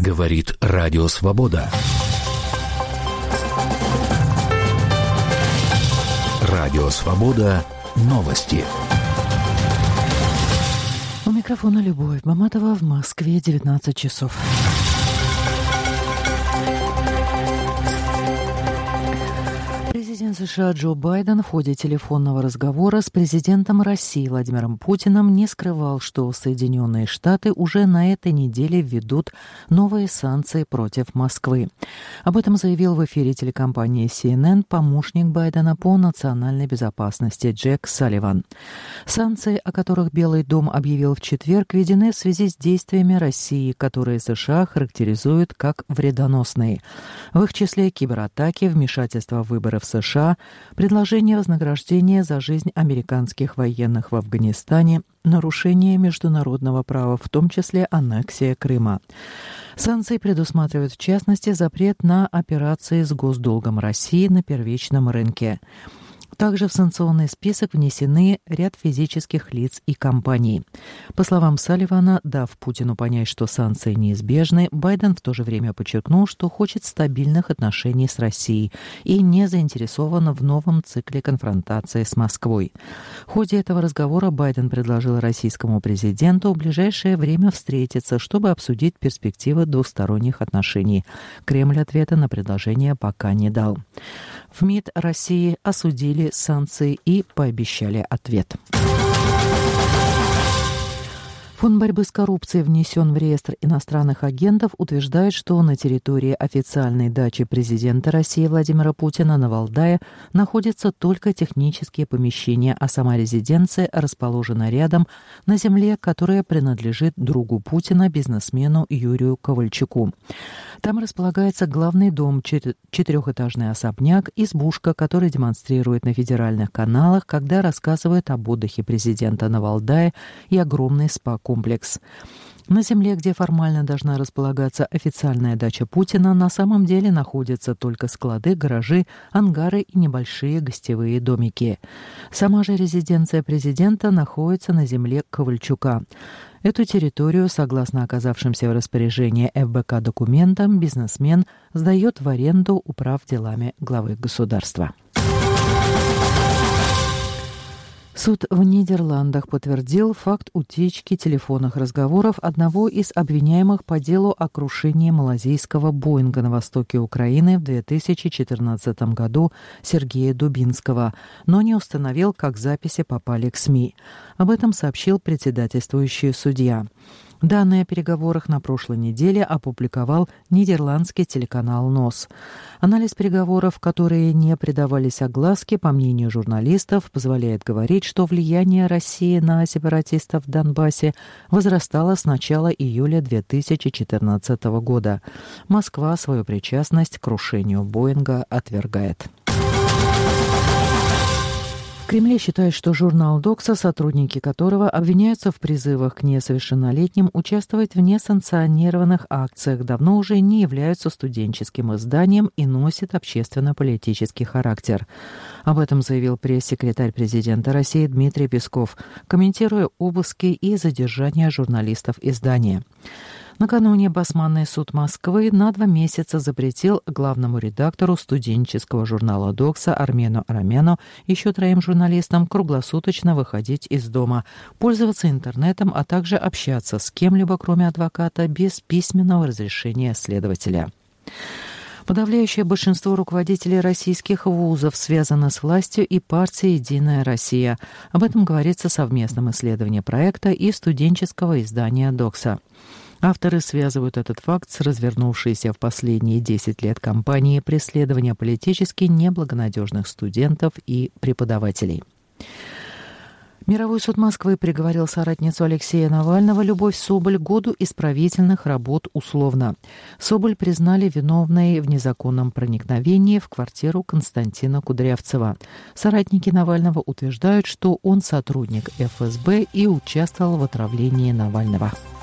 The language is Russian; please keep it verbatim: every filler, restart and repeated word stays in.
Говорит Радио Свобода. Радио Свобода. Новости. У микрофона Любовь Маматова. В Москве девятнадцать часов. Президент США Джо Байден в ходе телефонного разговора с президентом России Владимиром Путиным не скрывал, что Соединенные Штаты уже на этой неделе введут новые санкции против Москвы. Об этом заявил в эфире телекомпании си эн эн помощник Байдена по национальной безопасности Джек Салливан. Санкции, о которых Белый дом объявил в четверг, введены в связи с действиями России, которые США характеризуют как вредоносные. В их числе кибератаки, вмешательство в выборы в США, предложение вознаграждения за жизнь американских военных в Афганистане, нарушение международного права, в том числе аннексия Крыма. Санкции предусматривают, в частности, запрет на операции с госдолгом России на первичном рынке. Также в санкционный список внесены ряд физических лиц и компаний. По словам Салливана, дав Путину понять, что санкции неизбежны, Байден в то же время подчеркнул, что хочет стабильных отношений с Россией и не заинтересован в новом цикле конфронтации с Москвой. В ходе этого разговора Байден предложил российскому президенту в ближайшее время встретиться, чтобы обсудить перспективы двусторонних отношений. Кремль ответа на предложение пока не дал. В МИД России осудили санкции и пообещали ответ. Фонд борьбы с коррупцией внесен в реестр иностранных агентов, утверждает, что на территории официальной дачи президента России Владимира Путина на Валдае находятся только технические помещения, а сама резиденция расположена рядом, на земле, которая принадлежит другу Путина, бизнесмену Юрию Ковальчуку. Там располагается главный дом, четырехэтажный особняк, избушка, который демонстрирует на федеральных каналах, когда рассказывают об отдыхе президента на Валдае, и огромный спа-комплекс. На земле, где формально должна располагаться официальная дача Путина, на самом деле находятся только склады, гаражи, ангары и небольшие гостевые домики. Сама же резиденция президента находится на земле Ковальчука. Эту территорию, согласно оказавшимся в распоряжении эф бэ ка документам, бизнесмен сдает в аренду управ делами главы государства. Суд в Нидерландах подтвердил факт утечки телефонных разговоров одного из обвиняемых по делу о крушении малазийского Боинга на востоке Украины в две тысячи четырнадцатом году Сергея Дубинского, но не установил, как записи попали к СМИ. Об этом сообщил председательствующий судья. Данные о переговорах на прошлой неделе опубликовал нидерландский телеканал НОС. Анализ переговоров, которые не придавались огласке, по мнению журналистов, позволяет говорить, что влияние России на сепаратистов в Донбассе возрастало с начала июля две тысячи четырнадцатого года. Москва свою причастность к крушению Боинга отвергает. В Кремле считают, что журнал «Докса», сотрудники которого обвиняются в призывах к несовершеннолетним участвовать в несанкционированных акциях, давно уже не являются студенческим изданием и носит общественно-политический характер. Об этом заявил пресс-секретарь президента России Дмитрий Песков, комментируя обыски и задержания журналистов издания. Накануне Басманный суд Москвы на два месяца запретил главному редактору студенческого журнала «Докса» Армену Арамяну и еще троим журналистам круглосуточно выходить из дома, пользоваться интернетом, а также общаться с кем-либо, кроме адвоката, без письменного разрешения следователя. Подавляющее большинство руководителей российских вузов связано с властью и партией «Единая Россия». Об этом говорится в совместном исследовании проекта и студенческого издания «Докса». Авторы связывают этот факт с развернувшейся в последние десять лет кампанией преследования политически неблагонадежных студентов и преподавателей. Мировой суд Москвы приговорил соратницу Алексея Навального Любовь Соболь к году исправительных работ условно. Соболь признали виновной в незаконном проникновении в квартиру Константина Кудрявцева. Соратники Навального утверждают, что он сотрудник эф эс бэ и участвовал в отравлении Навального.